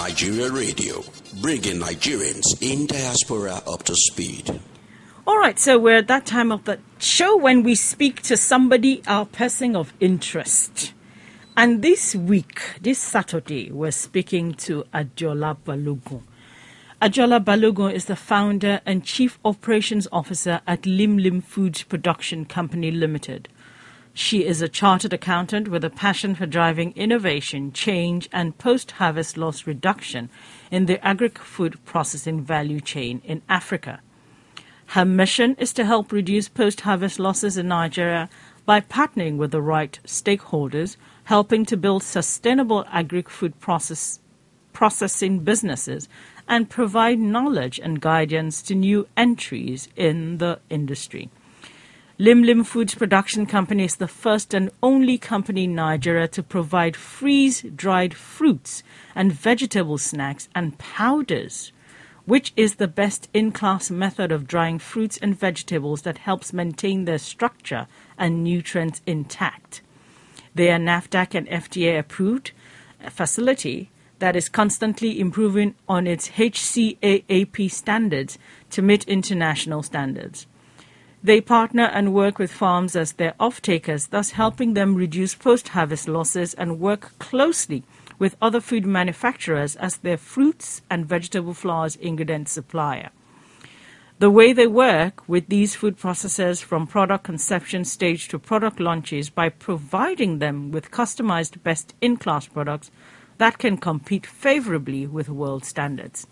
Nigeria Radio, bringing Nigerians in diaspora up to speed. All right, so we're at that time of the show when we speak to somebody, our person of interest. And this week, this Saturday, we're speaking to Adeola Balogun. Adeola Balogun is the founder and chief operations officer at Lim Lim Foods Production Company Limited. She is a chartered accountant with a passion for driving innovation, change, and post-harvest loss reduction in the agri-food processing value chain in Africa. Her mission is to help reduce post-harvest losses in Nigeria by partnering with the right stakeholders, helping to build sustainable agri-food processing businesses, and provide knowledge and guidance to new entries in the industry. Lim Lim Foods Production Company is the first and only company in Nigeria to provide freeze-dried fruits and vegetable snacks and powders, which is the best-in-class method of drying fruits and vegetables that helps maintain their structure and nutrients intact. They are NAFDAC and FDA approved facility that is constantly improving on its HCAAP standards to meet international standards. They partner and work with farms as their off-takers, thus helping them reduce post-harvest losses and work closely with other food manufacturers as their fruits and vegetable flours ingredient supplier. The way they work with these food processors from product conception stage to product launches by providing them with customized best-in-class products that can compete favorably with world standards.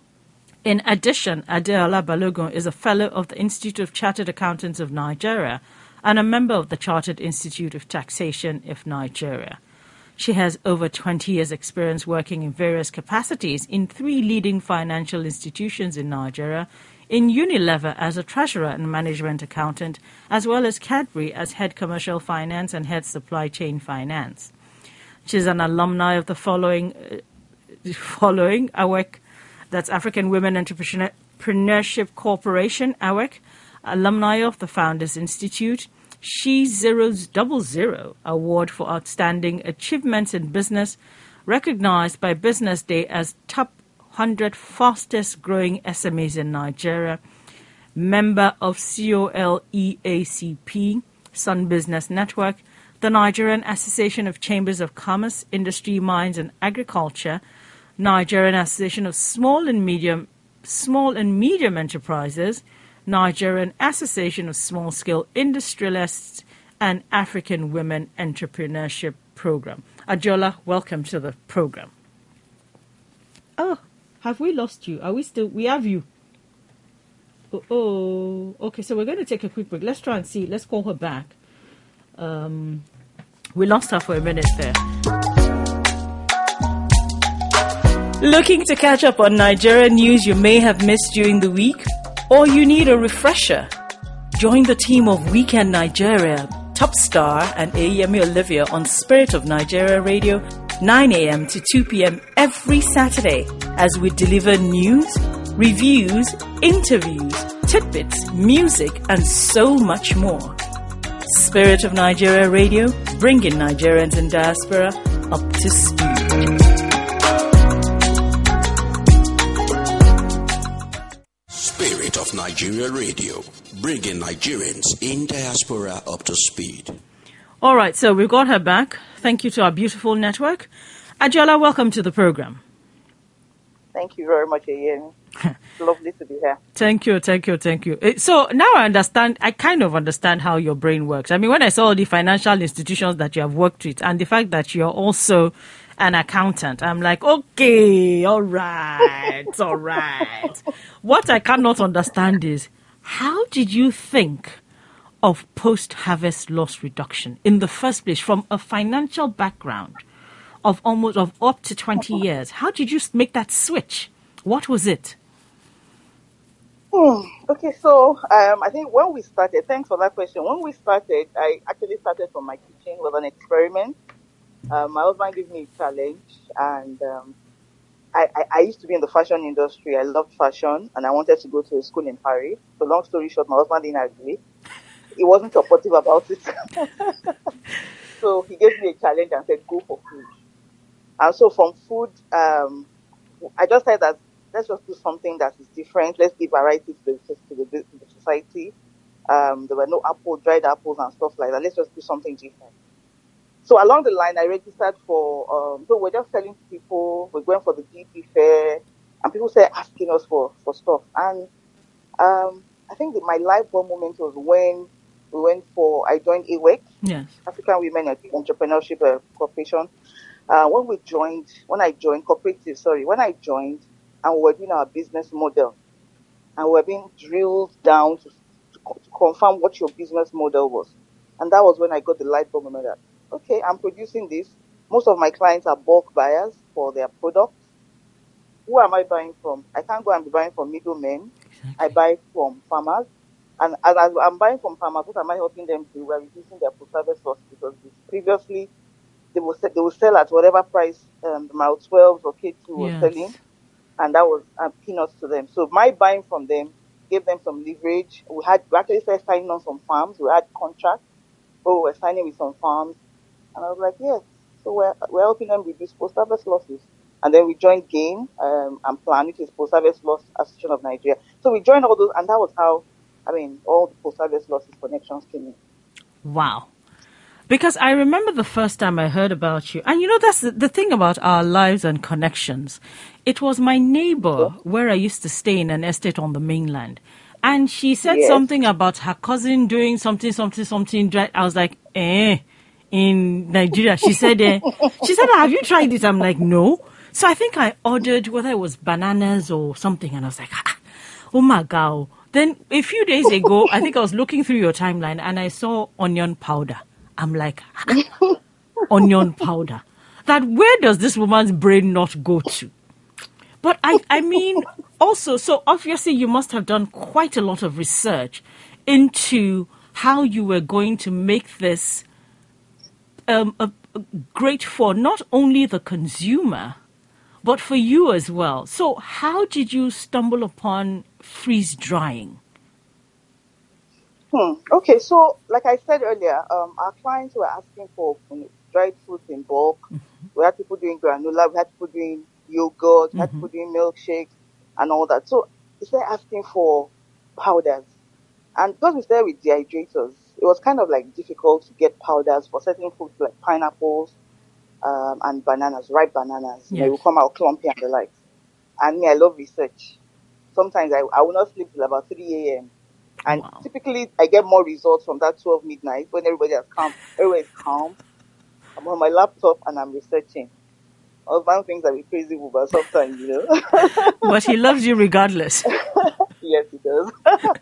In addition, Adeola Balogun is a fellow of the Institute of Chartered Accountants of Nigeria and a member of the Chartered Institute of Taxation of Nigeria. She has over 20 years' experience working in various capacities in 3 leading financial institutions in Nigeria, in Unilever as a treasurer and management accountant, as well as Cadbury as head commercial finance and head supply chain finance. She's an alumni of the following AWEC, that's African Women Entrepreneurship Corporation, AWEC, alumni of the Founders Institute, She Zero's 00 Award for Outstanding Achievements in Business, recognized by Business Day as top 100 fastest growing SMEs in Nigeria, member of COLEACP, Sun Business Network, the Nigerian Association of Chambers of Commerce, Industry, Mines and Agriculture, Nigerian Association of Small and Medium Enterprises, Nigerian Association of Small-Scale Industrialists, and African Women Entrepreneurship Program. Adeola, welcome to the program. Oh, have we lost you? Are we still? We have you. Oh, okay. So we're going to take a quick break. Let's try and see. Let's call her back. We lost her for a minute there. Looking to catch up on Nigerian news you may have missed during the week? Or you need a refresher? Join the team of Weekend Nigeria, Top Star and Ayemi Olivia on Spirit of Nigeria Radio, 9 a.m. to 2 p.m. every Saturday as we deliver news, reviews, interviews, tidbits, music, and so much more. Spirit of Nigeria Radio, bringing Nigerians in diaspora up to speed. Spirit of Nigeria Radio, bringing Nigerians in diaspora up to speed. All right, so we've got her back. Thank you to our beautiful network. Adeola, welcome to the program. Thank you very much, Ian. It's lovely to be here. Thank you. So now I kind of understand how your brain works. I mean, when I saw all the financial institutions that you have worked with and the fact that you're also an accountant, I'm like, okay, all right. What I cannot understand is, how did you think of post-harvest loss reduction in the first place from a financial background of up to 20 years? How did you make that switch? What was it? Okay, so I think when we started, thanks for that question. When we started, I actually started from my kitchen with an experiment. My husband gave me a challenge, and I used to be in the fashion industry. I loved fashion, and I wanted to go to a school in Paris. So long story short, my husband didn't agree. He wasn't supportive about it. So he gave me a challenge and said, go for food. And so from food, I just said that let's just do something that is different. Let's give variety to the society. There were no dried apples and stuff like that. Let's just do something different. So along the line, I registered for, so we're just selling to people. We're going for the GP fair, and people started asking us for stuff. And I think that my life bulb moment was when I joined AWEC, Yes. African Women Entrepreneurship Corporation. When I joined cooperative, sorry, when I joined, and we were doing our business model, and we were being drilled down to confirm what your business model was. And that was when I got the light bulb moment that, okay, I'm producing this. Most of my clients are bulk buyers for their products. Who am I buying from? I can't go and be buying from middlemen. Exactly. I buy from farmers. And as I'm buying from farmers, what am I helping them do? We're reducing their post-harvest loss, because previously they will sell at whatever price the Mile 12s or K2 was selling, Yes. and that was peanuts to them. So my buying from them gave them some leverage. We actually started signing on some farms. We had contracts, but we were signing with some farms, and I was like, yes. So we're helping them reduce post-harvest losses. And then we joined GAIN and Plan, which is Post-Harvest Loss Association of Nigeria. So we joined all those, and that was how, all the post-harvest losses connections came in. Wow. Because I remember the first time I heard about you. And that's the thing about our lives and connections. It was my neighbor where I used to stay in an estate on the mainland. And she said Yes. something about her cousin doing something. I was like, in Nigeria. She said, have you tried it? I'm like, no. So I think I ordered whether it was bananas or something. And I was like, oh my God. Then a few days ago, I think I was looking through your timeline and I saw onion powder. I'm like, onion powder. That where does this woman's brain not go to? But I mean, also, so obviously you must have done quite a lot of research into how you were going to make this great for not only the consumer, but for you as well. So how did you stumble upon freeze drying? Okay, so like I said earlier, our clients were asking for dried fruits in bulk. Mm-hmm. We had people doing granola, we had people doing yogurt, we had people doing milkshakes and all that. So they started asking for powders. And because we started with dehydrators, it was kind of like difficult to get powders for certain foods like pineapples and bananas, ripe bananas. Yes. They will come out clumpy and the likes. And me, I love research. Sometimes I will not sleep till about 3 a.m. And typically I get more results from that 12 midnight when everybody is calm. I'm on my laptop and I'm researching. Husband thinks I'm a crazy woman sometimes, But he loves you regardless. Yes, he does.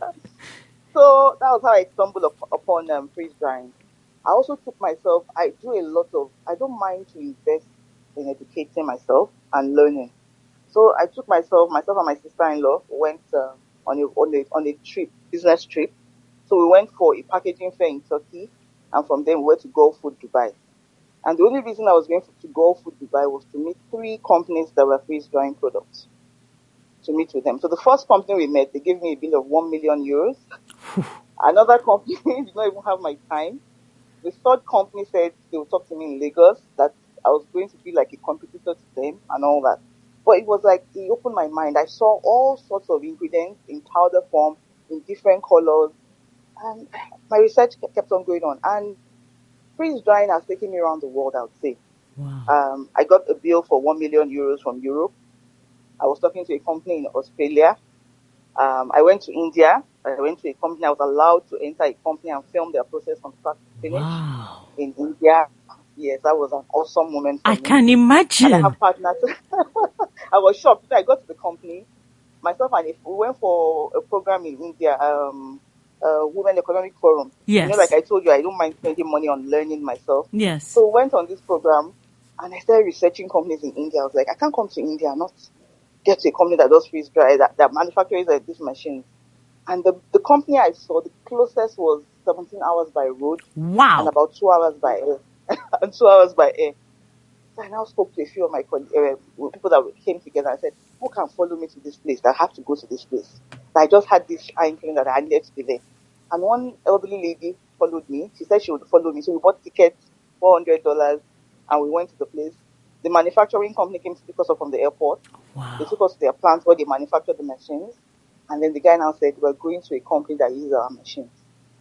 So that was how I stumbled upon freeze drying. I also took myself, I don't mind to invest in educating myself and learning. So I took myself and my sister-in-law went on a trip, business trip. So we went for a packaging fair in Turkey, and from there we went to Gulf Food Dubai. And the only reason I was going to Gulf Food Dubai was to meet 3 companies that were freeze drying products. To meet with them. So the first company we met, they gave me a bill of 1 million euros. Another company did not even have my time. The third company said they would talk to me in Lagos, that I was going to be like a competitor to them and all that. But it was like, it opened my mind. I saw all sorts of ingredients in powder form, in different colors. And my research kept on going on. And freeze drying has taken me around the world, I would say. Wow. I got a bill for 1 million euros from Europe. I was talking to a company in Australia. I went to India. I went to a company. I was allowed to enter a company and film their process from start to finish. Wow. In India. Yes, that was an awesome moment for me. I can imagine. And I have partners. I was shocked. I got to the company. Myself and we went for a program in India, Women Economic Forum. Yes. Like I told you, I don't mind spending money on learning myself. Yes. So we went on this program and I started researching companies in India. I was like, I can't come to India and not get to a company that does freeze dry, that manufactures these machines. And the company I saw, the closest was 17 hours by road. Wow. And about 2 hours by air. And 2 hours by air. So I now spoke to a few of my people that came together and said, who can follow me to this place? I have to go to this place. So I just had this inkling that I needed to be there. And one elderly lady followed me. She said she would follow me. So we bought tickets, $400, and we went to the place. The manufacturing company came to pick us up from the airport. Wow. They took us to their plant where they manufacture the machines. And then the guy now said, we're going to a company that uses our machines.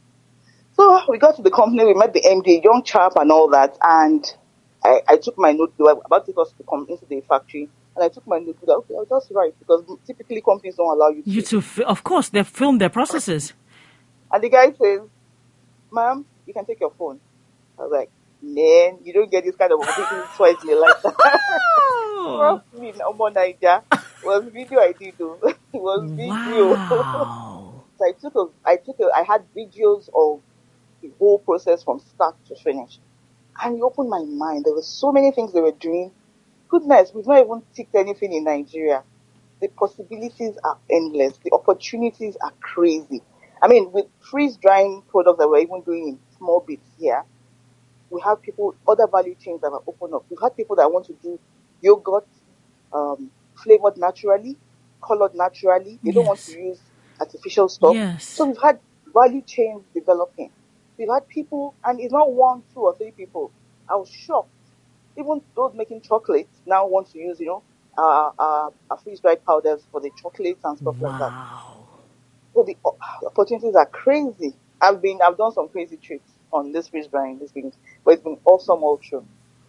So we got to the company, we met the MD, young chap and all that. And I took my note, they were about to take us to come into the factory. And I took my note, okay, I'll just write, because typically companies don't allow you to. Of course, they film their processes. And the guy says, ma'am, you can take your phone. I was like, man, you don't get this kind of opportunity twice in your lifetime. Roughly, no more Niger. It was video I did though. It was video. Wow. So I had videos of the whole process from start to finish. And it opened my mind. There were so many things they were doing. Goodness, we've not even ticked anything in Nigeria. The possibilities are endless. The opportunities are crazy. I mean, with freeze-drying products that we're even doing in small bits here, we have people, other value chains that have opened up. We've had people that want to do yogurt, flavored naturally, colored naturally. They don't want to use artificial stuff. Yes. So we've had value chains developing. We've had people, and it's not 1, 2, or 3 people. I was shocked. Even those making chocolates now want to use, freeze-dried powders for the chocolates and stuff like that. So the opportunities are crazy. I've done some crazy tricks on this freeze-drying, but it's been awesome all through.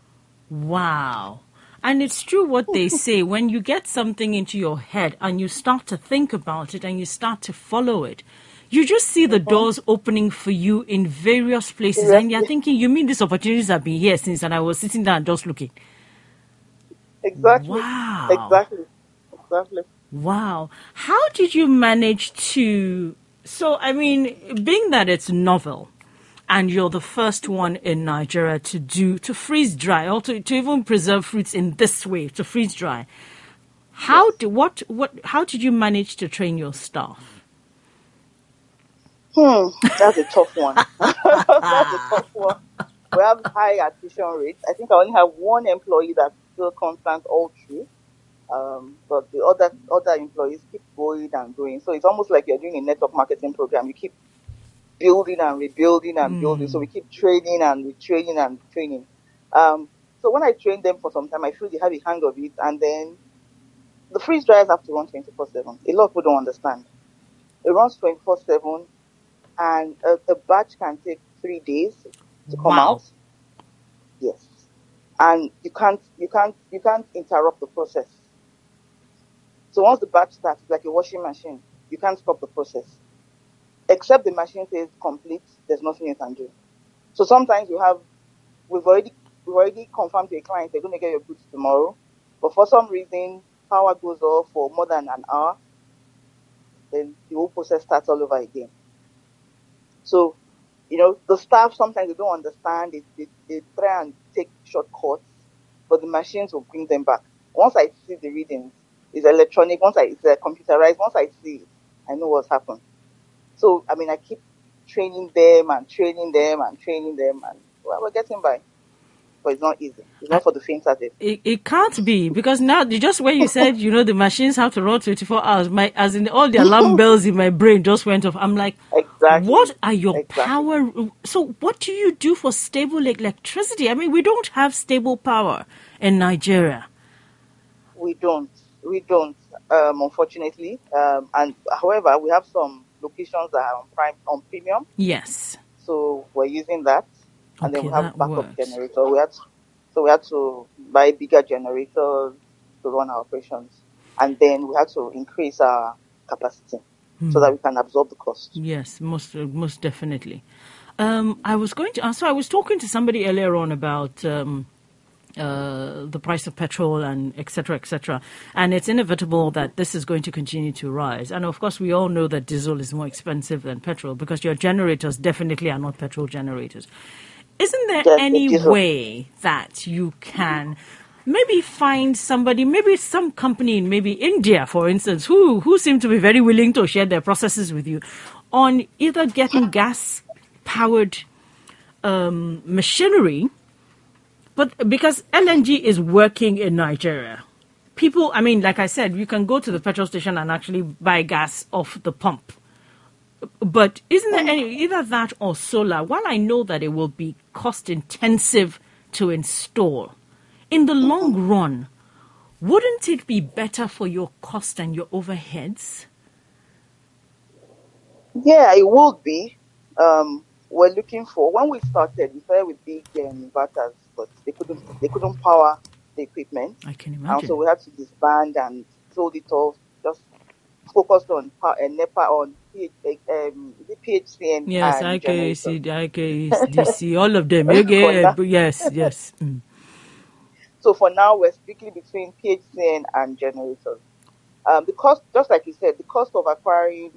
Wow. And it's true what they say. When you get something into your head and you start to think about it and you start to follow it, you just see the doors opening for you in various places. Yes. And you're thinking, you mean these opportunities have been here since, and I was sitting there and just looking. Exactly. Wow. Exactly. Wow. How did you manage to... So, I mean, being that it's novel, and you're the first one in Nigeria to freeze dry, or to even preserve fruits in this way, to freeze dry. How did you manage to train your staff? That's a tough one. That's a tough one. We have high attrition rates. I think I only have one employee that's still constant all through. But the other employees keep going and going. So it's almost like you're doing a network marketing program. You keep building and rebuilding and building. So we keep training and retraining and training. So when I train them for some time, I feel they have a hang of it. And then the freeze dryers have to run 24/7. A lot of people don't understand. It runs 24/7, and a batch can take 3 days to come out. Yes, and you can't interrupt the process. So once the batch starts, it's like a washing machine. You can't stop the process. Except the machine says complete, there's nothing you can do. So sometimes we've already confirmed to a client they're going to get your goods tomorrow, but for some reason power goes off for more than an hour, then the whole process starts all over again. So, the staff sometimes they don't understand. They try and take shortcuts, but the machines will bring them back. Once I see the readings, it's electronic. It's computerized. Once I see it, I know what's happened. So, I mean, I keep training them, and we're getting by. But it's not easy. It's not for the faint-hearted. It can't be, because now, just when you said, the machines have to run 24 hours, as in all the alarm bells in my brain just went off. I'm like, exactly. What are your power? So what do you do for stable electricity? I mean, we don't have stable power in Nigeria. We don't, unfortunately. And however, we have some locations that are on premium. Yes. So we're using that. And then we have backup generator. We had to buy bigger generators to run our operations. And then we had to increase our capacity so that we can absorb the cost. Yes, most definitely. I was going to ask, so I was talking to somebody earlier on about the price of petrol and et cetera, and it's inevitable that this is going to continue to rise. And of course, we all know that diesel is more expensive than petrol, because your generators definitely are not petrol generators. Isn't there any way that you can maybe find somebody, maybe some company in maybe India, for instance, who seem to be very willing to share their processes with you on either getting gas-powered machinery, but because LNG is working in Nigeria, people, I mean, like I said, you can go to the petrol station and actually buy gas off the pump. But isn't there either that or solar? While I know that it will be cost intensive to install, in the long run, wouldn't it be better for your cost and your overheads? Yeah, it would be. We're looking for when we started with big inverters, but they couldn't power the equipment, I can and so imagine. we had to disband and sold it off. Just focused on NEPA on the PHCN Yes, and generators IKC, IKC, all of them. for Okay, now. yes, yes. Mm. So for now, we're strictly between PHCN and generators. The cost, just like you said, the cost of acquiring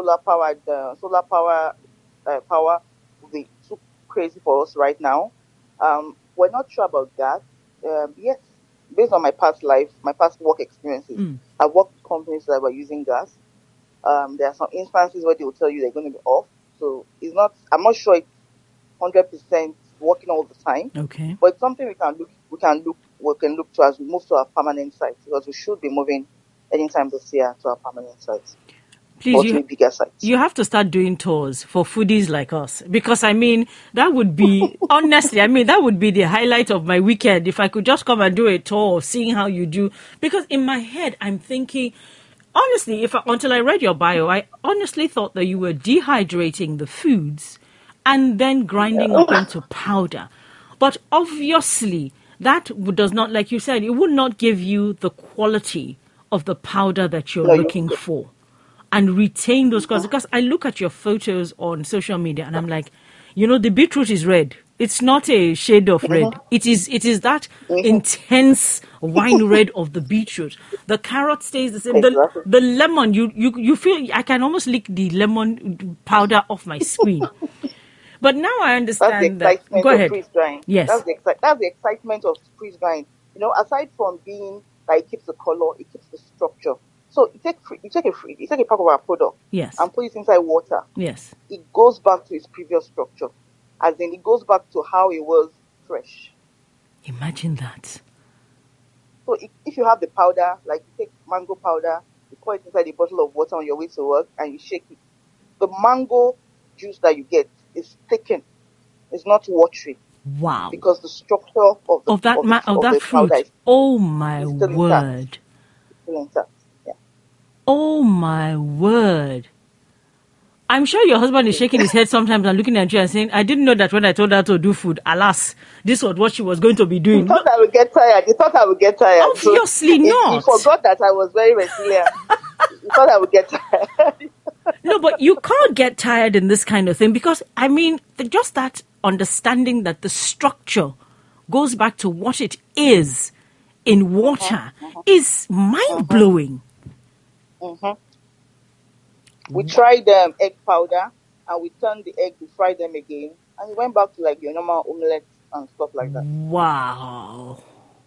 solar power will be too crazy for us right now. We're not sure about that. Yes, based on my past life, my past work experiences, Mm. I've worked with companies that were using gas. There are some instances where they will tell you they're going to be off. So it's not. I'm not sure it's 100% working all the time, Okay. but it's something we can look to as we move to our permanent sites, because we should be moving anytime this year to our permanent sites Please, or to a bigger sites. you have to start doing tours for foodies like us, because I mean that would be honestly, I mean that would be the highlight of my weekend if I could just come and do a tour of seeing how you do. Because in my head I'm thinking, honestly, until I read your bio, I honestly thought that you were dehydrating the foods and then grinding up into powder. But obviously that does not, like you said, it would not give you the quality of the powder that you're No, you. looking for and retain those colors. Because I look at your photos on social media and I'm like, the beetroot is red. It's not a shade of red. It is that Mm-hmm. intense wine red of the beetroot. The carrot stays the same. Exactly. The lemon, you feel I can almost lick the lemon powder off my screen. But now I That's the understand that. Go excitement of ahead. freeze drying. Yes. That's the excitement of freeze drying. Aside from being that it keeps the color, it keeps the structure. So you take a pack of our product Yes. and put it inside water. Yes. It goes back to its previous structure, as in it goes back to how it was fresh. Imagine that. So if you have the powder, like you take mango powder, you pour it inside a bottle of water on your way to work, and you shake it, the mango juice that you get is thickened. It's not watery, Wow. because the structure of the Of that of the of of that the powder fruit. Oh my is still intact. word. Still intact. Yeah. Oh my word. I'm sure your husband is shaking his head sometimes and looking at you and saying, I didn't know that when I told her to do food, alas, this was what she was going to be He doing. thought I would get tired. He thought I would get tired. Obviously He not. forgot that I was very resilient. He thought I would get tired. No, but you can't get tired in this kind of thing because, I mean, just that understanding that the structure goes back to what it is in water is mind-blowing. We tried egg powder, and we turned the egg to fry them again, and it went back to like your normal omelette and stuff like that. Wow.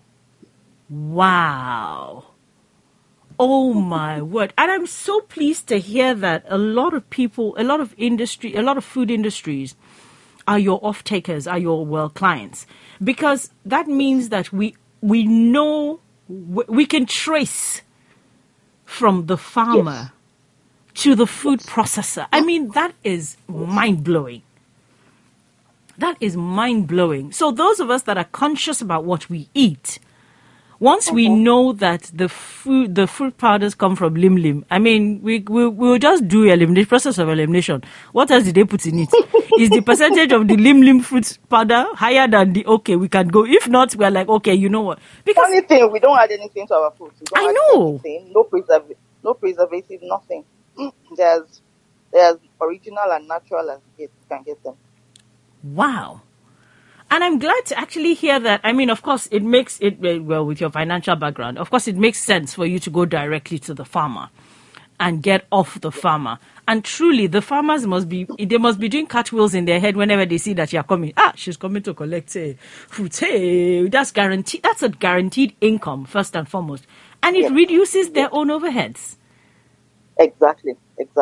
Wow. Oh my word. And I'm so pleased to hear that a lot of people, a lot of food industries are your off-takers, are your clients. Because that means that we know, we can trace from the farmer to the food processor. I mean, that is mind-blowing. That is mind-blowing. So those of us that are conscious about what we eat, once we know that the fruit powders come from Lim Lim, I mean, we'll just do process of elimination. What else did they put in it? Is the percentage of the Lim Lim fruit powder higher than we can go? If not, we're like, okay, you know what? Because Funny thing, we don't add anything to our food. We don't I add know. anything. No preservative, nothing. There's original and natural as you can get them. Wow. And I'm glad to actually hear that. I mean, of course, it makes it, well, with your financial background, of course, it makes sense for you to go directly to the farmer and get off the farmer. And truly, the farmers must be doing cartwheels in their head whenever they see that you're coming. She's coming to collect fruit. Hey, that's guaranteed. That's a guaranteed income, first and foremost. And it reduces their own overheads. Exactly.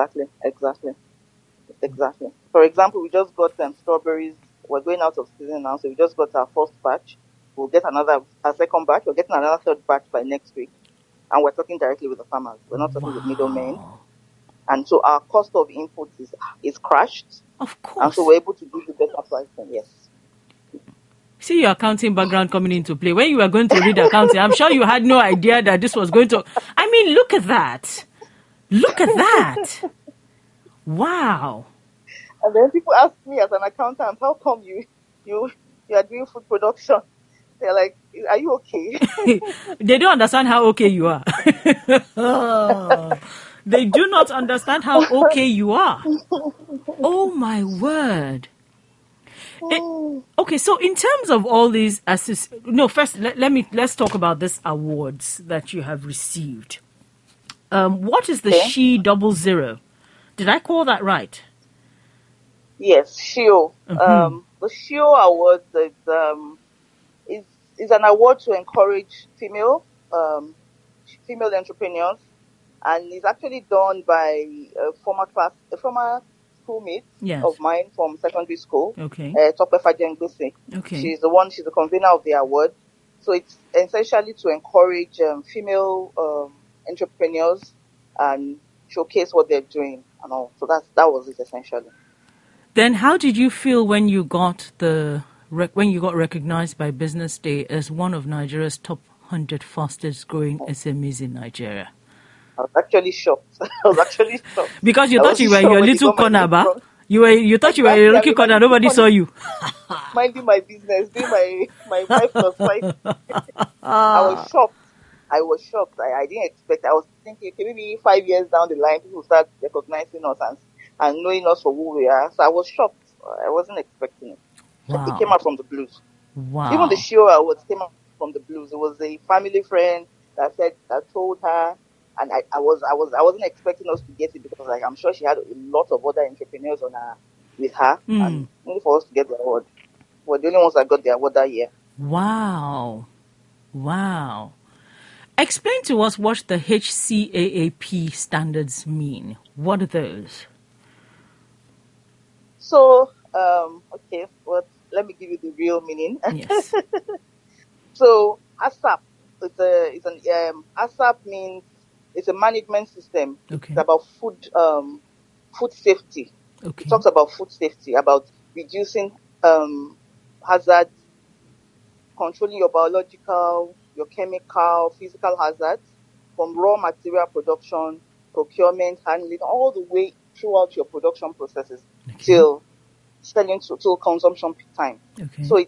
For example, we just got strawberries. We're going out of season now, so we just got our first batch. We'll get a second batch. We're getting another third batch by next week. And we're talking directly with the farmers. We're not talking with middlemen. And so our cost of input is crashed. Of course. And so we're able to give you better pricing, yes. See your accounting background coming into play. When you were going to read accounting, I'm sure you had no idea that this was going to... I mean, look at that. Look at that. Wow. And then people ask me as an accountant, how come you are doing food production? They're like, are you okay? They don't understand how okay you are. They do not understand how okay you are. Oh, my word. Okay, so in terms of all these first let's talk about this awards that you have received. What is the She 00? Did I call that right? Yes, SHIO. The SHIO Award is an award to encourage female entrepreneurs, and it's actually done by a former schoolmate of mine from secondary school. Okay. Tope Fajengbese. Okay. She's the convener of the award. So it's essentially to encourage female entrepreneurs and showcase what they're doing and all. So that was it essentially. Then how did you feel when you got recognized by Business Day as one of Nigeria's top 100 fastest growing SMEs in Nigeria? I was actually shocked. Because you thought you were in your little corner, ba? You thought you were in your little corner, nobody saw you. Minding my business, doing my 5+5. I was shocked. I didn't expect. I was thinking, okay, maybe 5 years down the line, people start recognizing us and knowing us for who we are. So I was shocked. I wasn't expecting it. Wow. It came out from the blues. Wow. Even the SHIO Awards came out from the blues. It was a family friend that told her. And I wasn't expecting us to get it because I'm sure she had a lot of other entrepreneurs with her, and only for us to get the award. We're the only ones that got the award that year. Wow. Explain to us what the HCAAP standards mean. What are those? So, let me give you the real meaning. Yes. So, ASAP, ASAP means it's a management system. Okay. It's about food safety. Okay. It talks about food safety, about reducing hazards, controlling your biological, your chemical, physical hazards from raw material production, procurement, handling, all the way throughout your production processes till selling till consumption time. Okay. So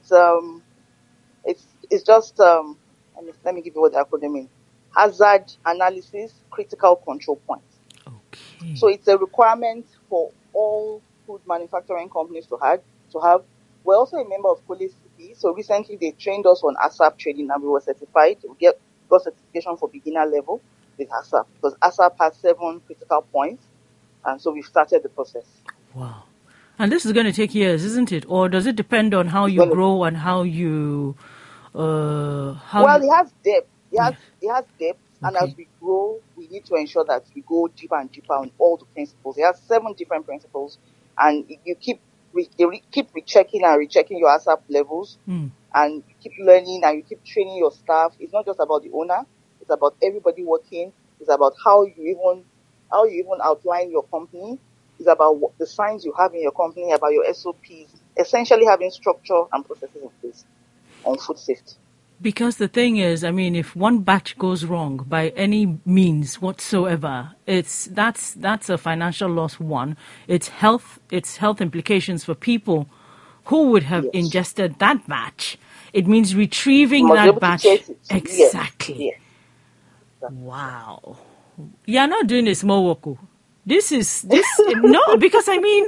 it's just let me give you what the acronym means. Hazard analysis, critical control points. Okay. So it's a requirement for all food manufacturing companies to have. We're also a member of Police CP. So recently they trained us on ASAP training and we were certified. We got certification for beginner level with ASAP because ASAP has 7 critical points. And so we've started the process. Wow. And this is going to take years, isn't it? Or does it depend on how you grow and how you... Well, it has depth. It has depth. And as we grow, we need to ensure that we go deeper and deeper on all the principles. It has 7 different principles. And you keep rechecking and rechecking your ASAP levels. And you keep learning and you keep training your staff. It's not just about the owner. It's about everybody working. It's about how you even outline your company. It's about the signs you have in your company, about your SOPs, essentially having structure and processes in place on food safety. Because the thing is, I mean, if one batch goes wrong by any means whatsoever, that's a financial loss. One, it's health implications for people who would have ingested that batch. It means retrieving that batch. Exactly. Yes. Wow. You're not doing a small work. This no, because I mean,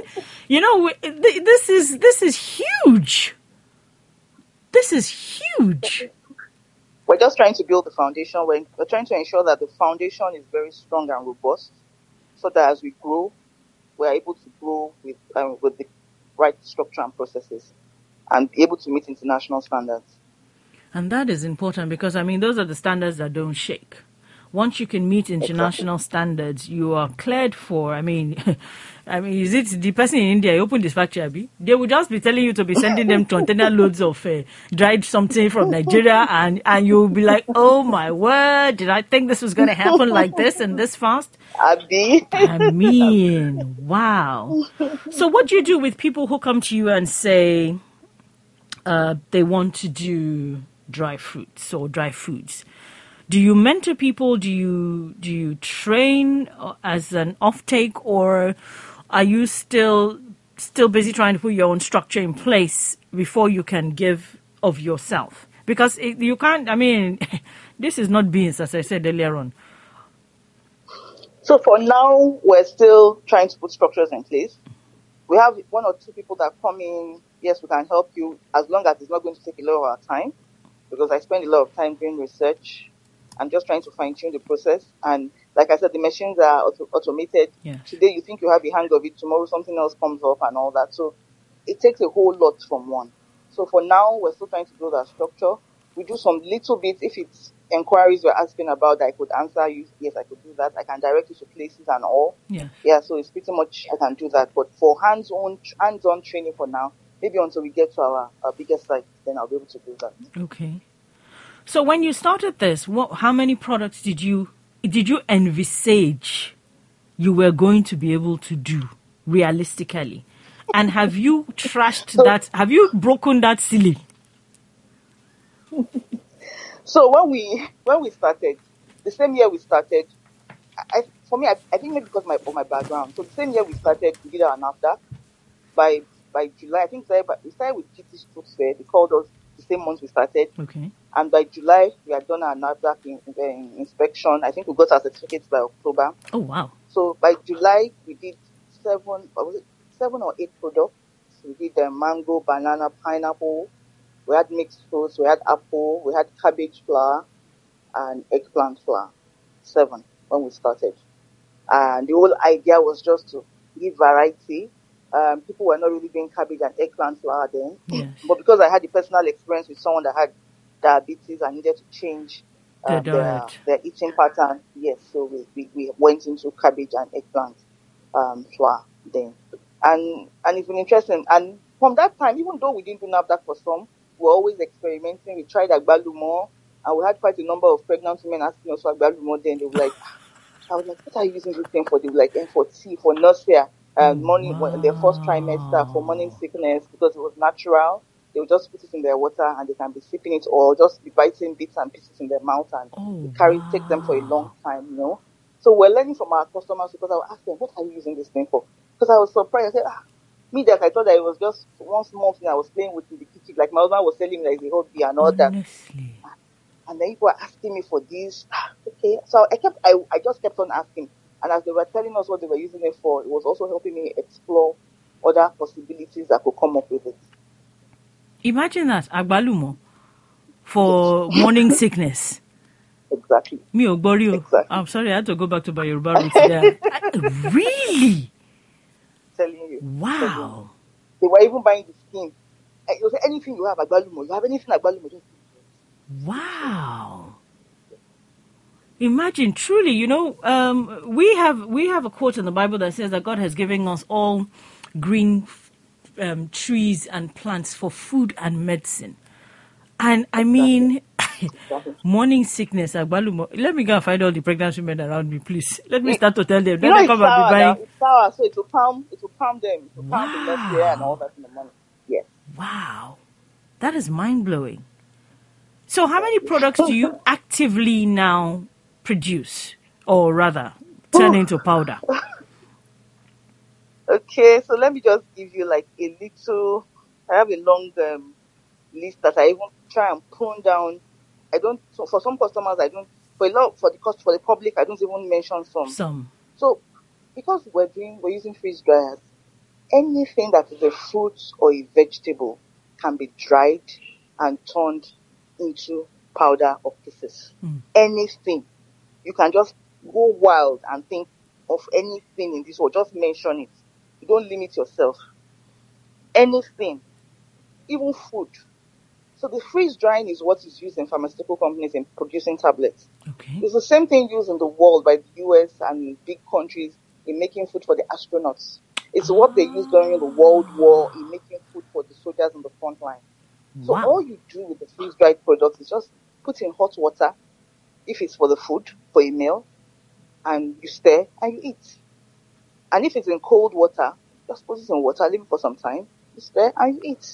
this is huge. This is huge. We're just trying to build the foundation. We're trying to ensure that the foundation is very strong and robust, so that as we grow, we're able to grow with the right structure and processes, and be able to meet international standards. And that is important because, I mean, those are the standards that don't shake. Once you can meet international standards, you are cleared for, I mean, is it the person in India, open this factory, Abi? They will just be telling you to be sending them container loads of dried something from Nigeria, and you'll be like, oh my word, did I think this was going to happen like this and this fast? Abi. I mean, wow. So what do you do with people who come to you and say, they want to do dry fruits or dry foods. Do you mentor people? Do you train as an offtake, or are you still busy trying to put your own structure in place before you can give of yourself? Because you can't. I mean, this is not beans, as I said earlier on. So for now, we're still trying to put structures in place. We have one or two people that come in. Yes, we can help you as long as it's not going to take a lot of our time, because I spend a lot of time doing research and just trying to fine tune the process. And like I said, the machines are automated. Yes. Today you think you have the hang of it, tomorrow something else comes up and all that. So it takes a whole lot from one. So for now, we're still trying to build our structure. We do some little bits. If it's inquiries you're asking about that I could answer you, yes, I could do that. I can direct you to places and all. Yeah. Yeah, so it's pretty much I can do that. But for hands-on training for now, maybe until we get to our biggest site, then I'll be able to do that. Okay. So when you started this, how many products did you envisage you were going to be able to do realistically? And have you trashed that? Have you broken that ceiling? So when we started, the same year we started, I think maybe because of my background. So the same year we started, we did our NAFDAC. By July, I think we started with GT Food Fair. They called us the same month we started. Okay. And by July, we had done our NAFDAC inspection. I think we got our certificates by October. Oh, wow. So by July, we did 7 or 8 products. We did mango, banana, pineapple. We had mixed fruits. We had apple. We had cabbage flour and eggplant flour. 7 when we started. And the whole idea was just to give variety. People were not really doing cabbage and eggplant flour then. Yes. But because I had the personal experience with someone that had diabetes, I needed to change their eating pattern. Yes, so we went into cabbage and eggplant flour then. And it's been interesting. And from that time, even though we didn't do NAFDAC for some, we were always experimenting. We tried Agbalumo, and we had quite a number of pregnant women asking us for Agbalumo. Then they were like, I was like, what are you using this thing for? They were like, for tea, for nausea, morning, in their first trimester, for morning sickness, because it was natural. They would just put it in their water and they can be sipping it, or just be biting bits and pieces in their mouth, and take them for a long time, you know. So we're learning from our customers, because I would ask them, what are you using this thing for? Because I was surprised. I said, me that I thought that it was just one small thing I was playing with in the kitchen. Like my husband was telling me like the hobby and all that. And then people were asking me for this. Okay. So I just kept on asking. And as they were telling us what they were using it for, it was also helping me explore other possibilities that could come up with it. Imagine that, Agbalumo, for morning sickness. Exactly. Me Ogborio. Exactly. I'm sorry, I had to go back to my Yoruba roots there. Really? Telling you. Wow. Telling you. They were even buying the skin. You say, anything you have, Agbalumo. You have anything Agbalumo, just wow. Imagine, truly, you know, we have a quote in the Bible that says that God has given us all green trees and plants for food and medicine. And I mean, morning sickness, Agbalumo. Let me go and find all the pregnant women around me, please. Let me start to tell them. Then they come and be buying. It's sour, so it will calm them. It will calm the nausea and all that in the morning. Yes. Wow. That is mind-blowing. So how many products do you actively now produce, or rather turn into powder? Okay, so let me just give you like a little. I have a long list that I even try and prune down. So for some customers, I don't. For the public, I don't even mention some. So because we're using freeze dryers, anything that is a fruit or a vegetable can be dried and turned into powder or pieces. Anything. You can just go wild and think of anything in this world. Just mention it. You don't limit yourself. Anything. Even food. So the freeze drying is what is used in pharmaceutical companies in producing tablets. Okay. It's the same thing used in the world by the US and big countries in making food for the astronauts. It's what they used during the World War in making food for the soldiers on the front line. So all you do with the freeze-dried products is just put in hot water, if it's for the food, for a meal, and you stir and you eat. And if it's in cold water, just put it in water, leave it for some time, you stir and you eat.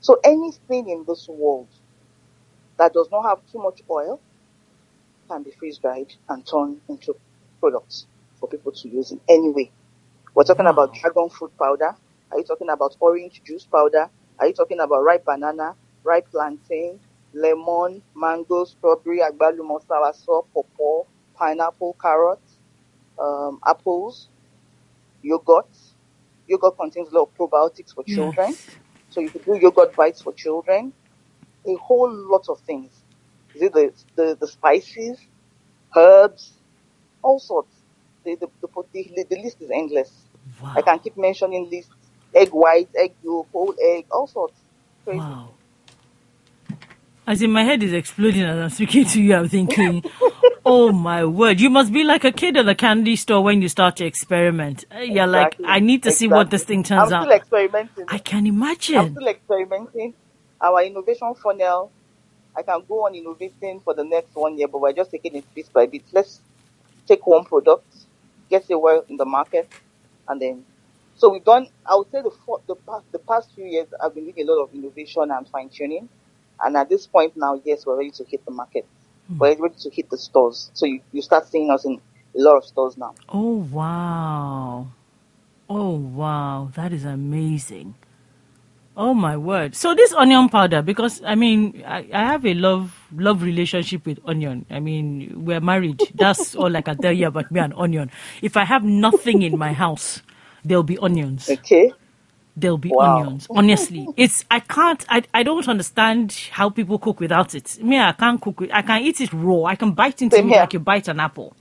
So anything in this world that does not have too much oil can be freeze dried and turned into products for people to use in any way. We're talking about dragon fruit powder. Are you talking about orange juice powder? Are you talking about ripe banana, ripe plantain, lemon, mango, strawberry, agbalumo, soursop, pawpaw, pineapple, carrots, apples, yogurt? Yogurt contains a lot of probiotics for children. Yes. So you could do yogurt bites for children. A whole lot of things. Is it the spices, herbs, all sorts. The list is endless. Wow. I can keep mentioning lists. Egg white, egg yolk, whole egg, all sorts. Crazy. Wow. As in, my head is exploding as I'm speaking to you. I'm thinking, oh my word, you must be like a kid at the candy store when you start to experiment. You're like, I need to see what this thing turns out. I'm still experimenting. I can imagine. I'm still experimenting. Our innovation funnel, I can go on innovating for the next 1 year, but we're just taking it bit by bit. Let's take one product, get it well in the market, and then. So we've done, I would say the past few years, I've been doing a lot of innovation and fine tuning. And at this point now, yes, we're ready to hit the market. We're ready to hit the stores. So you start seeing us in a lot of stores now. Oh, wow. Oh, wow. That is amazing. Oh, my word. So this onion powder, because, I mean, I have a love relationship with onion. I mean, we're married. That's all I can tell you about me and onion. If I have nothing in my house, there'll be onions. Okay. There'll be onions. Honestly, I don't understand how people cook without it. Me, I can't cook it. I can eat it raw. I can bite into it like you bite an apple.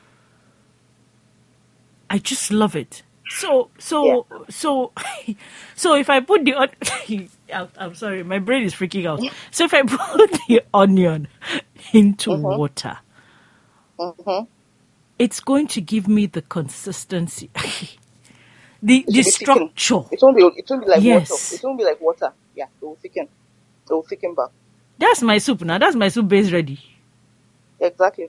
I just love it. So if I put the I'm sorry, my brain is freaking out. So if I put the onion into water, it's going to give me the consistency. The structure. It won't be like yes. water. It won't be like water. Yeah, it will thicken. It will thicken back. That's my soup now. That's my soup base ready. Exactly.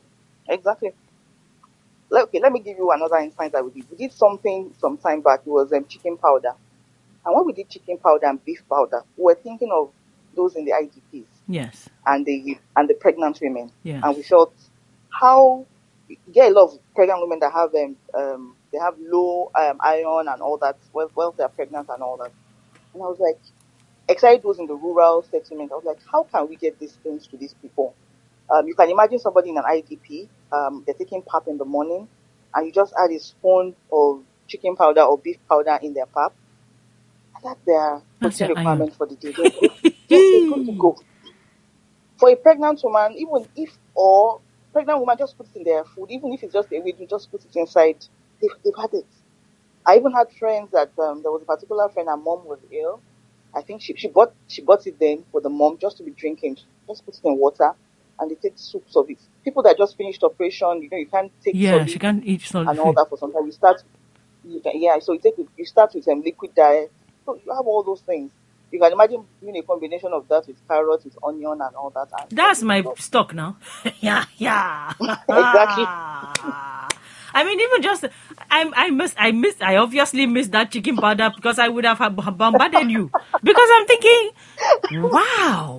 Okay, let me give you another insight that we did. We did something some time back. It was chicken powder. And when we did chicken powder and beef powder, we were thinking of those in the IDPs. Yes. And the pregnant women. Yes. And we felt how you get a lot of pregnant women that have they have low iron and all that while they're pregnant and all that. And I was like, excited those in the rural settlement. I was like, how can we get these things to these people? You can imagine somebody in an IDP, they're taking pap in the morning, and you just add a spoon of chicken powder or beef powder in their pap. And that's their protein requirement for the day. They're good to go. For a pregnant woman, even if, or pregnant woman just puts it in their food, even if it's just a week, you just put it inside, they've had it. I even had friends that, there was a particular friend, her mom was ill. I think she bought it then for the mom just to be drinking. She just put it in water. And they take soups of it. People that just finished operation, you can't take solid she can't eat solid and all that for some time. So you start with liquid diet. So you have all those things. You can imagine doing a combination of that with carrots, with onion and all that. And that's my stock now. yeah. Exactly. I mean, even just, I obviously missed that chicken powder because I would have bombarded you. Because I'm thinking, wow.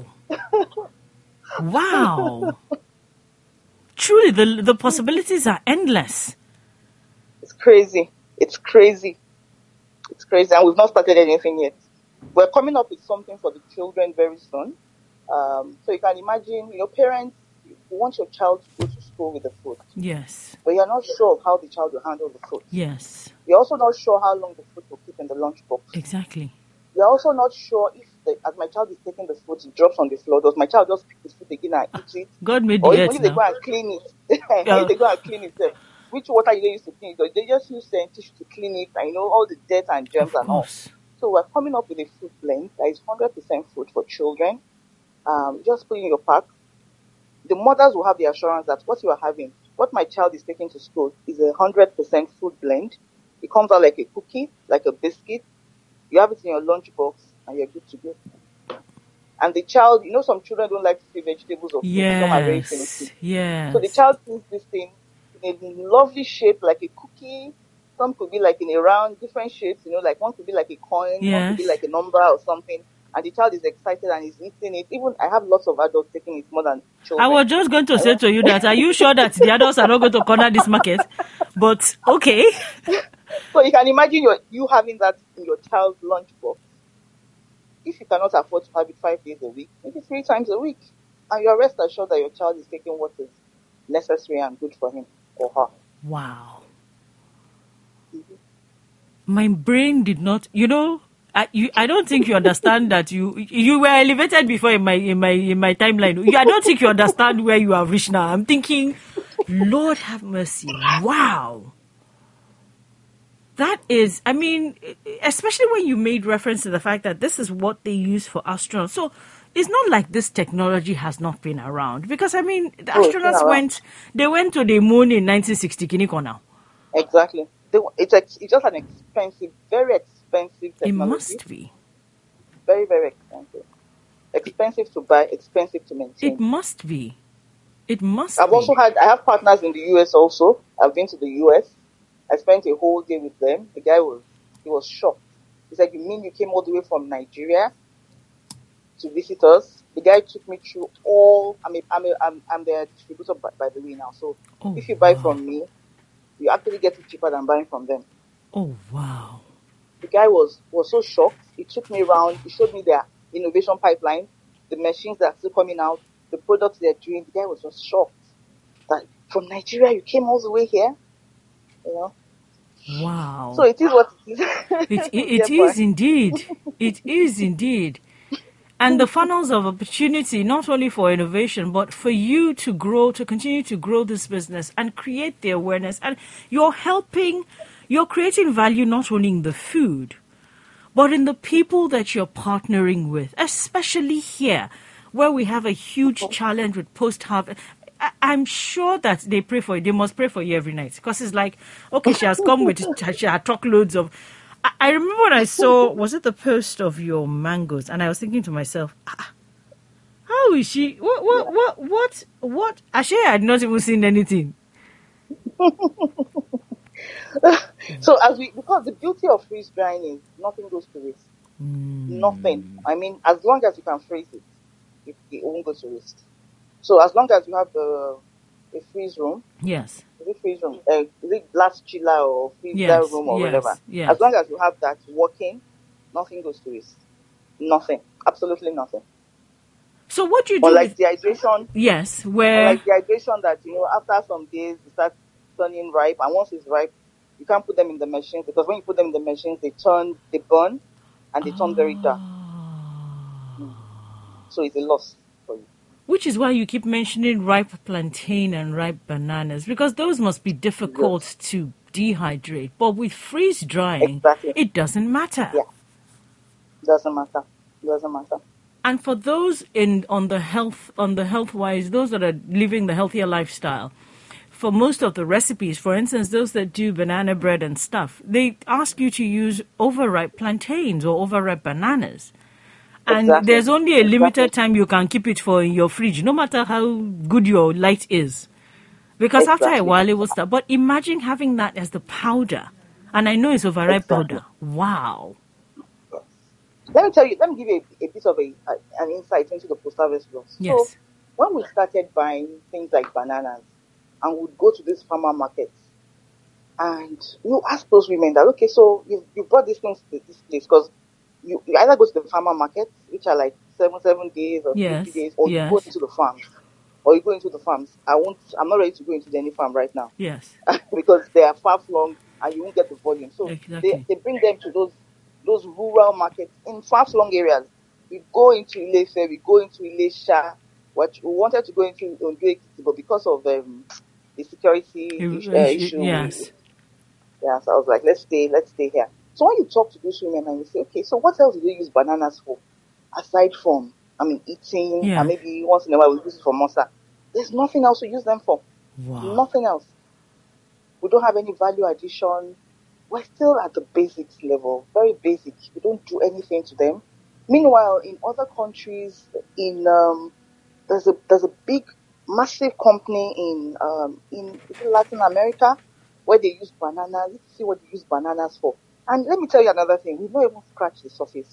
Truly, the possibilities are endless. It's crazy. And we've not started anything yet. We're coming up with something for the children very soon. So you can imagine, parents, you want your child to go to school with the food. Yes. But you're not sure of how the child will handle the food. Yes. You're also not sure how long the food will keep in the lunchbox. Exactly. You're also not sure if, as my child is taking the food, it drops on the floor. Does my child just pick the food again and eat it? God made the earth now. Or if they go and clean it. If they go and clean it, which water you use to clean it? They just use tissue to clean it, and all the dirt and germs and all. So we're coming up with a food blend that is 100% food for children. Just put in your pack. The mothers will have the assurance that what you are having, what my child is taking to school, is 100% food blend. It comes out like a cookie, like a biscuit. You have it in your lunchbox, and you're good to go. And the child, some children don't like to see vegetables or fruit. Some are very sensitive. Yes. So the child sees this thing in a lovely shape, like a cookie. Some could be like in a round, different shapes. Like one could be like a coin, one could be like a number or something. and the child is excited and is eating it. Even I have lots of adults taking it more than I children. was just going to say to you that, are you sure that the adults are not going to corner this market? But okay. So you can imagine you having that in your child's lunchbox. If you cannot afford to have it 5 days a week, maybe 3 times a week, and you're rest assured that your child is taking what is necessary and good for him or her. Wow. My brain did not, I don't think you understand that you were elevated before in my timeline. I don't think you understand where you have reached now. I'm thinking, Lord have mercy. Wow. That is, I mean, especially when you made reference to the fact that this is what they use for astronauts. So it's not like this technology has not been around. Because, I mean, the astronauts went to the moon in 1960, Kiniko now. Exactly. It's just an expensive, very expensive technology. It must be. Very, very expensive. Expensive to buy, expensive to maintain. It must be. I have partners in the US also. I've been to the US. I spent a whole day with them. The guy was shocked. He said, "You mean you came all the way from Nigeria to visit us?" The guy took me through I'm their distributor by the way now. So if you buy from me, you actually get it cheaper than buying from them. Oh wow. The guy was so shocked. He took me around. He showed me their innovation pipeline, the machines that are still coming out, the products they're doing. The guy was just shocked that from Nigeria you came all the way here. Wow. So it is what it is. It is indeed. It is indeed. And the funnels of opportunity, not only for innovation, but for you to grow, to continue to grow this business and create the awareness. And you're creating value not only in the food, but in the people that you're partnering with, especially here, where we have a huge challenge with post-harvest. I'm sure that they must pray for you every night, because it's like, okay, she has come with her truckloads of. I remember when I saw, was it the post of your mangoes, and I was thinking to myself, how is she? What? Actually, I had not even seen anything. So because the beauty of freeze drying is nothing goes to waste. Nothing. I mean, as long as you can freeze it won't go to waste. So as long as you have a freeze room. Yes. Is it freeze room? Is it glass chiller or freezer room or whatever? Yes. As long as you have that working, nothing goes to waste. Nothing. Absolutely nothing. So what do you do? Like dehydration. Yes. Like dehydration that, after some days it starts turning ripe, and once it's ripe, you can't put them in the machines, because when you put them in the machines, they burn, and they turn very dark. So it's a loss for you. Which is why you keep mentioning ripe plantain and ripe bananas, because those must be difficult to dehydrate. But with freeze drying, it doesn't matter. Yeah, doesn't matter. And for those on the health wise, those that are living the healthier lifestyle, for most of the recipes, for instance, those that do banana bread and stuff, they ask you to use overripe plantains or overripe bananas. And there's only a limited time you can keep it for in your fridge, no matter how good your light is. Because after a while it will start. But imagine having that as the powder. And I know it's overripe powder. Wow. Let me give you a bit of an insight into the post-harvest loss. Yes. So when we started buying things like bananas, and we'd go to these farmer markets, and you ask those women that, okay, so you brought these things to this place, because you either go to the farmer markets, which are like 7 days or 50 days, or you go into the farms. I'm not ready to go into any farm right now. Yes. Because they are far-flung and you won't get the volume. So they bring them to those rural markets in far-flung areas. We go into Ile-Ife, we go into Ilesha. We wanted to go into Ondo Ekiti, but because of the security issue. Yes. So I was like, let's stay here. So when you talk to those women and you say, okay, so what else do they use bananas for? Aside from, eating, and maybe once in a while we use it for mosa. There's nothing else we use them for. Wow. Nothing else. We don't have any value addition. We're still at the basics level, very basic. We don't do anything to them. Meanwhile, in other countries, there's a big, massive company in Latin America where they use bananas. Let's see what they use bananas for. And let me tell you another thing. We've not even scratched the surface.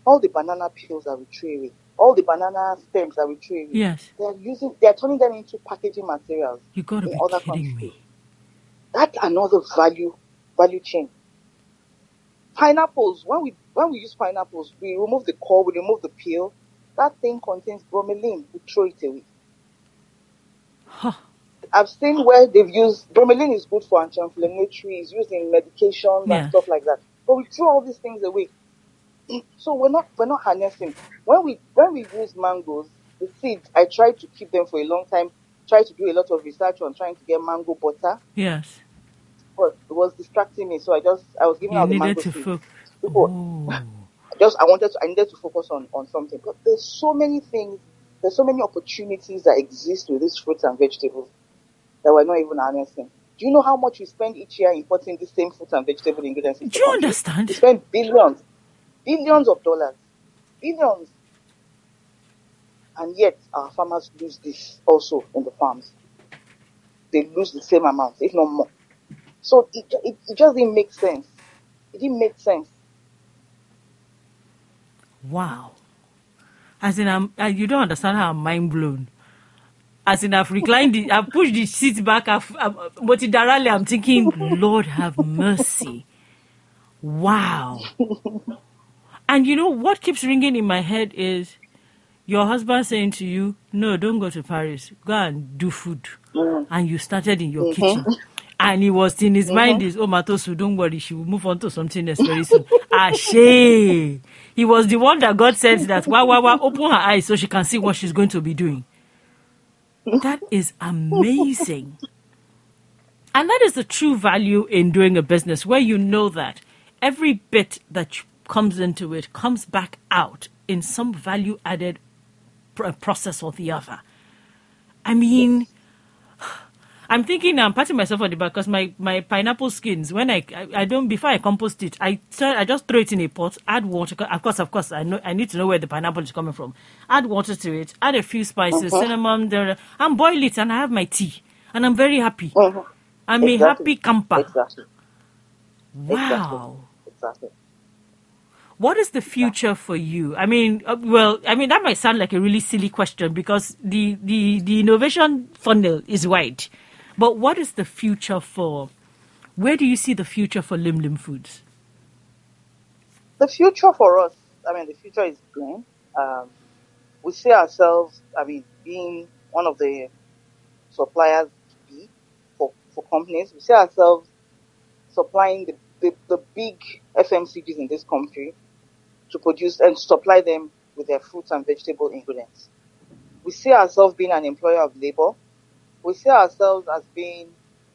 all the banana peels that we throw away, all the banana stems that we throw away, Yes. they're turning them into packaging materials You got to in be other kidding countries. me. That's another value chain. Pineapples, when we use pineapples, we remove the core, we remove the peel. That thing contains bromelain. We throw it away. Huh. I've seen where they've used bromelain is good for anti-inflammatory, it's used in medications and Yes. stuff like that. But we throw all these things away. So we're not harnessing. When we use mangoes, the seeds, I tried to keep them for a long time, tried to do a lot of research on trying to get mango butter, Yes. but it was distracting me. So I was giving You out the needed mango to seeds. focus. People Oh. I needed to focus on something. But there's so many things, there's so many opportunities that exist with these fruits and vegetables that we're not even harnessing. Do you know how much we spend each year importing the same fruits and vegetable ingredients into Do the you country? understand? We spend billions of dollars, billions. And yet our farmers lose this also in the farms. They lose the same amount, if not more. So it just didn't make sense. It didn't make sense. Wow. As in, you don't understand how I'm mind blown. As in, I've pushed the seat back. Motidarali, I'm thinking, Lord have mercy. Wow. And you know what keeps ringing in my head is your husband saying to you, no, don't go to Paris. Go and do food. And you started in your kitchen. And he was in his mind is, oh, Matosu, don't worry, she will move on to something else very soon. Ashe. He was the one that God said that, wow, open her eyes so she can see what she's going to be doing. That is amazing. And that is the true value in doing a business, where you know that every bit that comes into it comes back out in some value added process or the other. I mean, I'm thinking I'm patting myself on the back because my pineapple skins, when I don't, before I compost it, I just throw it in a pot, add water. Of course, I need to know where the pineapple is coming from. Add water to it, add a few spices, cinnamon, and boil it, and I have my tea, and I'm very happy. I'm a happy camper. Exactly. Wow. Exactly. What is the future for you? I mean, that might sound like a really silly question because the innovation funnel is wide. But what is the future where do you see the future for Lim Lim Foods? The future for us, the future is green. We see ourselves, being one of the suppliers to be for companies. We see ourselves supplying the big FMCGs in this country to produce and supply them with their fruits and vegetable ingredients. We see ourselves being an employer of labor. We see ourselves as being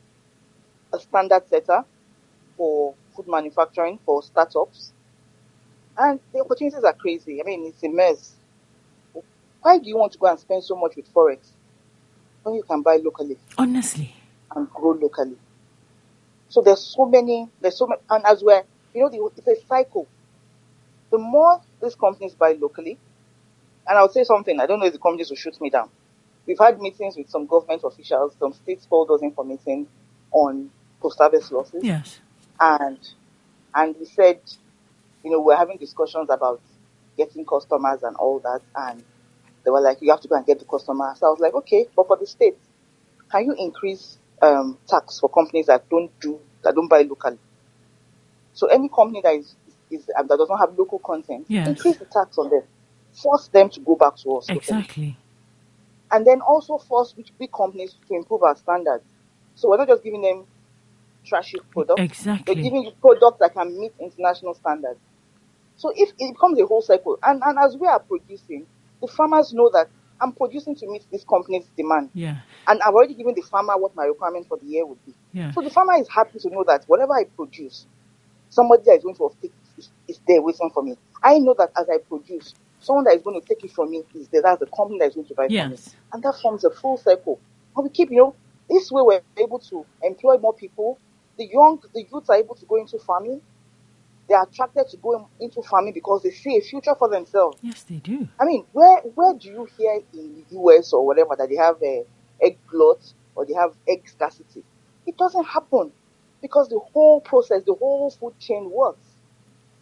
a standard setter for food manufacturing, for startups. And the opportunities are crazy. It's a mess. Why do you want to go and spend so much with Forex when you can buy locally Honestly. and grow locally? So there's so many, and as well, it's a cycle. The more these companies buy locally, and I'll say something, I don't know if the companies will shoot me down. We've had meetings with some government officials, some states called us in for meetings on post-harvest losses. Yes. And we said, we're having discussions about getting customers and all that. And they were like, you have to go and get the customer. So I was like, okay, but for the state, can you increase tax for companies that don't buy locally? So any company that does not have local content, Yes. increase the tax on them. Force them to go back to us. Exactly. Locally. And then also force big companies to improve our standards. So we're not just giving them trashy products. Exactly. We're giving you products that can meet international standards. So if it becomes a whole cycle, and as we are producing, the farmers know that I'm producing to meet this company's demand. Yeah. And I've already given the farmer what my requirement for the year would be. Yeah. So the farmer is happy to know that whatever I produce, somebody that is going to take it is there waiting for me. I know that as I produce, someone that is going to take it from me is there. That's the company that is going to buy from me. And that forms a full cycle. And we keep, this way we're able to employ more people. The youths are able to go into farming. They are attracted to go into farming because they see a future for themselves. Yes, they do. Where do you hear in the US or whatever that they have egg glut or they have egg scarcity? It doesn't happen because the whole process, the whole food chain works.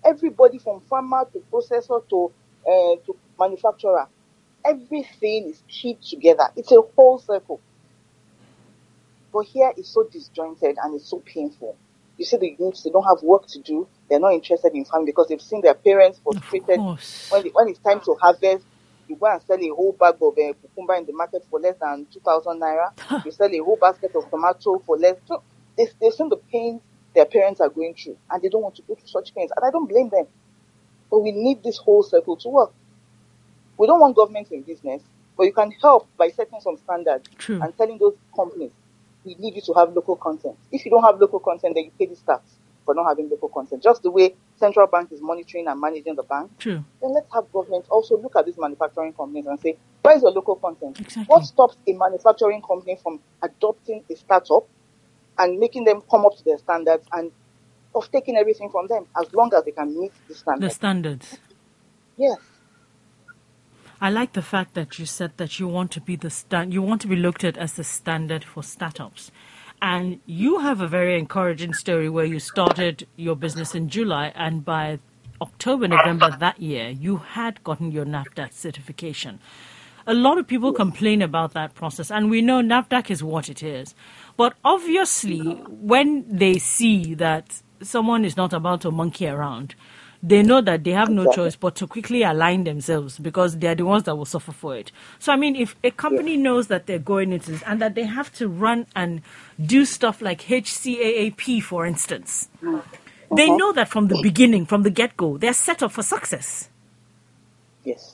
Everybody from farmer to processor to manufacturer, everything is keyed together. It's a whole circle. But here it's so disjointed and it's so painful. You see the youths, they don't have work to do. They're not interested in farming because they've seen their parents Of frustrated. course. When it's time to harvest, you go and sell a whole bag of cucumber in the market for less than 2,000 naira. You sell a whole basket of tomato for less. So they've seen the pains their parents are going through and they don't want to go through such pains. And I don't blame them. But we need this whole circle to work. We don't want government in business, but you can help by setting some standards True. and telling those companies, we need you to have local content. If you don't have local content, then you pay the tax for not having local content. Just the way central bank is monitoring and managing the bank. True. Then let's have government also look at these manufacturing companies and say, where is your local content? Exactly. What stops a manufacturing company from adopting a startup and making them come up to their standards and of taking everything from them as long as they can meet the The standards? standards. Yes. I like the fact that you said that you want to be you want to be looked at as the standard for startups. And you have a very encouraging story where you started your business in July and by October, November that year, you had gotten your NAFDAC certification. A lot of people complain about that process, and we know NAFDAC is what it is. But obviously, when they see that someone is not about to monkey around, they know that they have no choice but to quickly align themselves because they're the ones that will suffer for it. So, I mean, if a company knows that they're going into this and that they have to run and do stuff like HCAAP, for instance, they know that from the beginning, from the get-go, they're set up for success. Yes.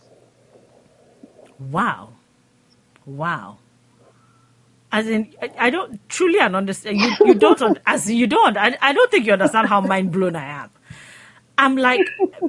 Wow. As in, I don't truly understand. You don't, I don't think you understand how mind blown I am. I'm like,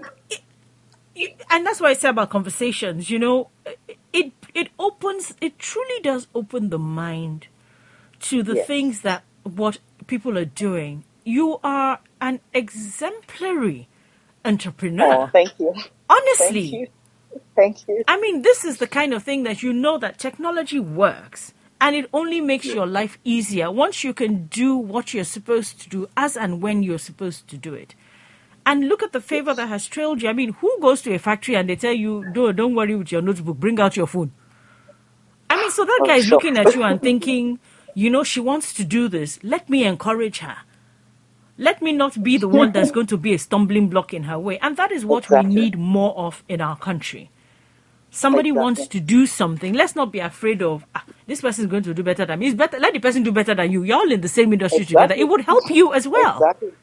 and that's why I say about conversations, it truly does open the mind to the things that what people are doing. You are an exemplary entrepreneur. Oh, thank you. Honestly. Thank you. I mean, this is the kind of thing that you know that technology works and it only makes your life easier once you can do what you're supposed to do as and when you're supposed to do it. And look at the favor that has trailed you. I mean, who goes to a factory and they tell you, don't worry with your notebook, bring out your phone? I mean, so that guy is looking at you and thinking, she wants to do this. Let me encourage her. Let me not be the one that's going to be a stumbling block in her way. And that is what we need more of in our country. Somebody wants to do something. Let's not be afraid of, this person is going to do better than me. It's better. Let the person do better than you. You're all in the same industry together. It would help you as well.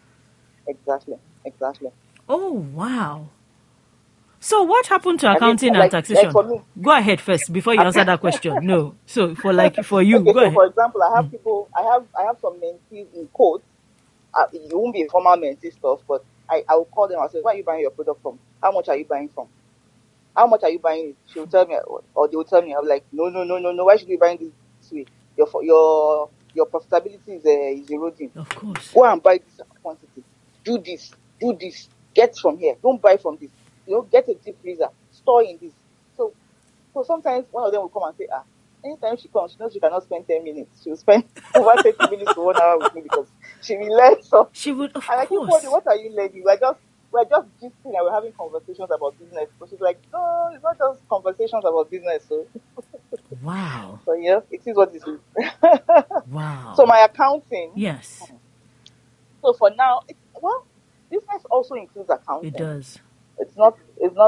Exactly. Oh, wow. So what happened to accounting and taxation? For me, go ahead first before you answer that question. No. So for you, okay, go ahead. For example, I have some mentees in quotes. It won't be a formal mentee stuff, but I will call them and say, where are you buying your product from? How much are you buying from? How much are you buying it? She'll tell me, or they will tell me, I'm like, no. Why should you be buying this way? Your profitability is eroding. Of course. Go and buy this quantity. Do this. Get from here. Don't buy from this. Get a deep freezer. Store in this. So sometimes one of them will come and say, anytime she comes, she knows she cannot spend 10 minutes. She'll spend over 30 minutes to 1 hour with me because she will learn something. She would, of and course. I keep what are you learning? We're just gisting and we're having conversations about business. So she's like, no, it's not just conversations about business. So wow. So it is what it is. Wow. So my accounting. Yes. So for now, business also includes accounting. It does. It's not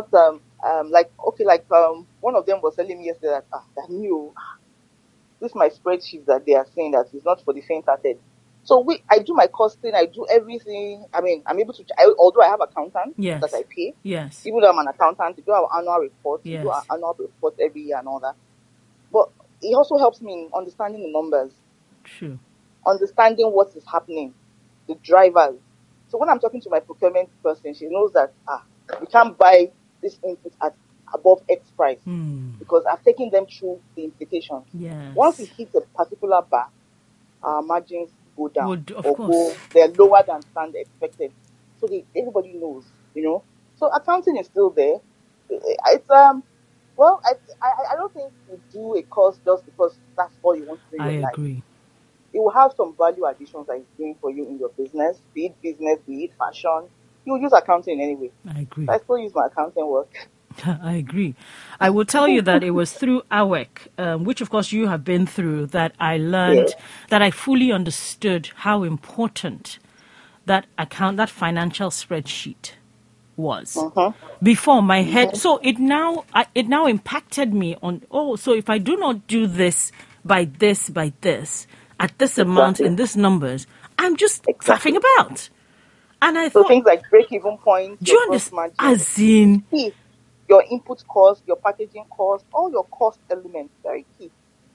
one of them was telling me yesterday that this is my spreadsheet that they are saying that it's not for the faint-hearted. So I do my costing, I do everything. I mean, I'm able to, although I have accountants that I pay. Yes. Even though I'm an accountant, we do our annual report. Yes. We do our annual report every year and all that. But it also helps me in understanding the numbers. True. Understanding what is happening, the drivers. So when I'm talking to my procurement person, she knows that we can't buy this input at above X price because I've taken them through the implications. Yes. Once it hits a particular bar, our margins go down they're lower than standard expected. So everybody knows, So accounting is still there. It's I don't think you do a course just because that's all you want to do in your life. I agree. It will have some value additions that it's doing for you in your business, be it fashion, You use accounting anyway. I agree. I still use my accounting work. I agree. I will tell you that it was through AWEC, which of course you have been through, that I learned, that I fully understood how important that financial spreadsheet was. Before my head, so it now impacted me on, so if I do not do this, at this amount, in this numbers, I'm just faffing about. And I thought, things like break-even points, do you your gross understand? margin, As in, key. Your input cost, your packaging cost, all your cost elements, very key.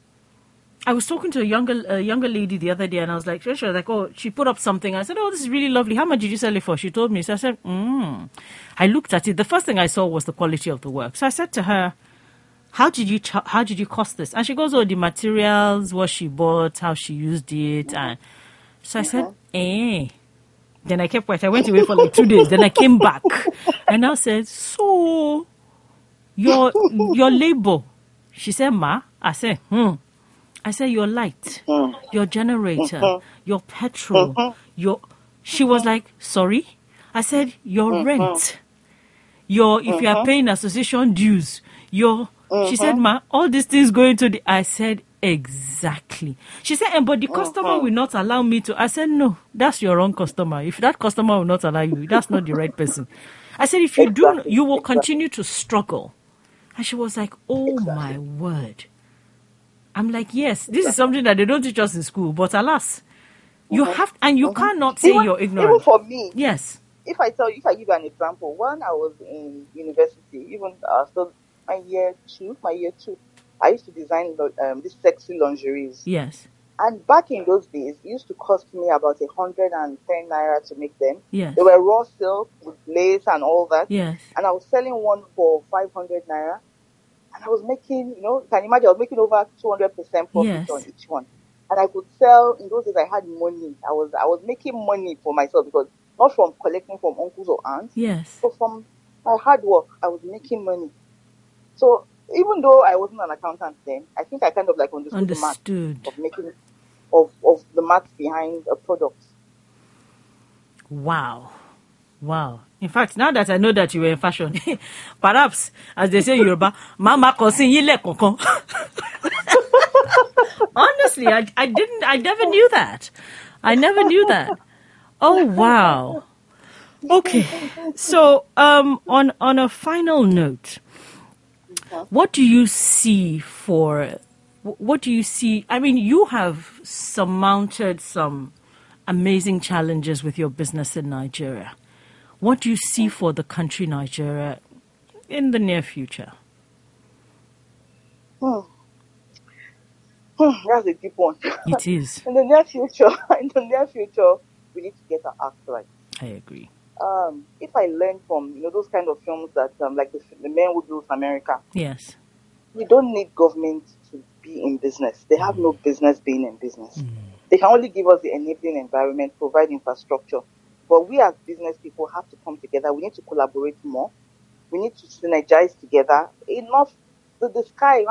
I was talking to a younger lady the other day, and I was like, she was like, oh, she put up something. I said, oh, this is really lovely. How much did you sell it for? She told me. So I said, I looked at it. The first thing I saw was the quality of the work. So I said to her, how did you cost this? And she goes, oh, the materials, what she bought, how she used it. And so I said, Then I kept quiet. I went away for like 2 days. Then I came back. And I said, so your labor. She said, ma. I said, I said, your light, your generator, your petrol, She was like, sorry? I said, your rent, if you are paying association dues, she said, ma, all these things going to I said, exactly. She said, but the customer will not allow me to. I said, no, that's your wrong customer. If that customer will not allow you, that's not the right person. I said, if you do, you will continue to struggle. And she was like, oh my word. I'm like, yes, this is something that they don't teach us in school, but alas, you have, and you cannot say you're ignorant. Even for me, yes. If I give you an example, when I was in university, even still my year two, I used to design these sexy lingeries. Yes. And back in those days, it used to cost me about 110 naira to make them. Yes. They were raw silk with lace and all that. Yes. And I was selling one for 500 naira. And I was making, you can imagine, I was making over 200% profit on each one. And I could sell, in those days I had money. I was making money for myself, because not from collecting from uncles or aunts. Yes. But from my hard work, I was making money. So even though I wasn't an accountant then, I think I kind of like understood. The math of making, of the math behind a product. Wow. In fact, now that I know that you were in fashion, perhaps, as they say in Yoruba, Mama kosin yile konkon. Honestly, I never knew that. Oh, wow. Okay. So, on a final note, what do you see? I mean, you have surmounted some amazing challenges with your business in Nigeria. What do you see for the country Nigeria in the near future? That's a deep one. It is. In the near future, we need to get our act right. I agree. If I learn from those kind of films that like the Men Who Built America. Yes. We don't need government to be in business. They have no business being in business. They can only give us the enabling environment, provide infrastructure. But we as business people have to come together. We need to collaborate more. We need to synergize together. Enough. The sky,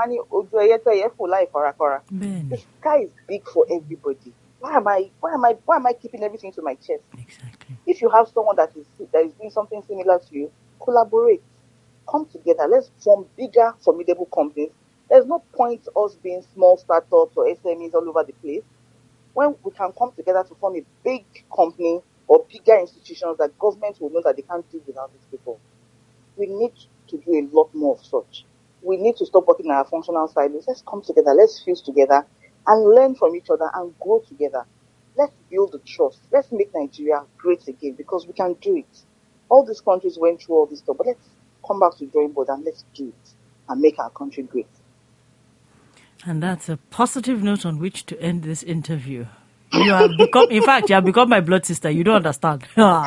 the sky is big for everybody. Why am I keeping everything to my chest? Exactly. If you have someone that is doing something similar to you, collaborate. Come together. Let's form bigger, formidable companies. There's no point us being small startups or SMEs all over the place. When we can come together to form a big company or bigger institutions that government will know that they can't do without these people. We need to do a lot more of such. We need to stop working in our functional silos. Let's come together. Let's fuse together and learn from each other and grow together. Let's build the trust. Let's make Nigeria great again, because we can do it. All these countries went through all this stuff, but let's come back to the drawing board and let's do it and make our country great. And that's a positive note on which to end this interview. You have become my blood sister. You don't understand.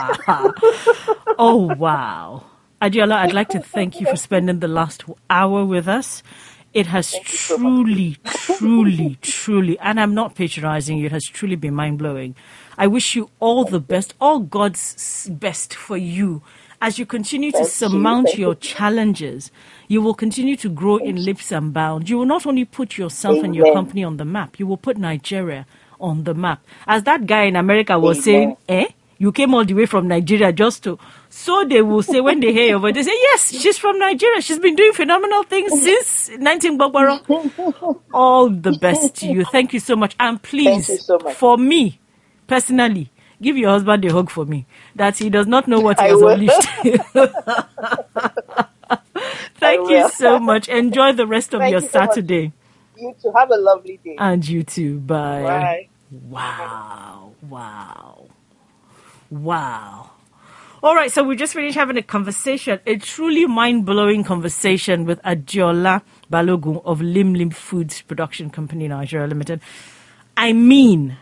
Oh, wow. Adiola, I'd like to thank you for spending the last hour with us. It has truly, and I'm not patronizing you, it has truly been mind-blowing. I wish you all the best, all God's best for you. As you continue to surmount your challenges, you will continue to grow in leaps and bounds. You will not only put yourself and your company on the map, you will put Nigeria on the map. As that guy in America was saying, You came all the way from Nigeria just to... So they will say, when they hear your voice, they say, yes, she's from Nigeria. She's been doing phenomenal things since 19 Gbogboro. All the best to you. Thank you so much. And please, Thank you so much. for me, personally, give your husband a hug for me. That he does not know what he I has will. unleashed. Thank you will. so much. Enjoy the rest of Thank your you so much. Saturday. You too. Have a lovely day. And you too. Bye. Bye. Wow. Wow. Wow. All right, so we just finished having a conversation, a truly mind-blowing conversation with Adiola Balogun of Lim Lim Foods Production Company Nigeria Limited. I mean,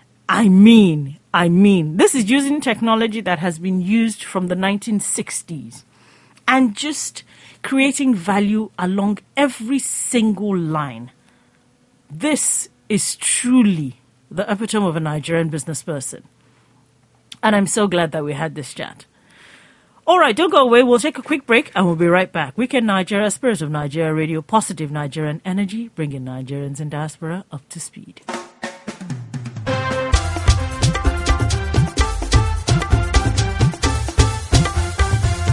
this is using technology that has been used from the 1960s and just creating value along every single line. This is truly the epitome of a Nigerian business person. And I'm so glad that we had this chat. All right, don't go away. We'll take a quick break and we'll be right back. Weekend Nigeria, Spirit of Nigeria Radio, positive Nigerian energy, bringing Nigerians in diaspora up to speed.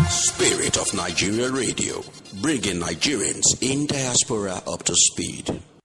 Spirit of Nigeria Radio, bringing Nigerians in diaspora up to speed.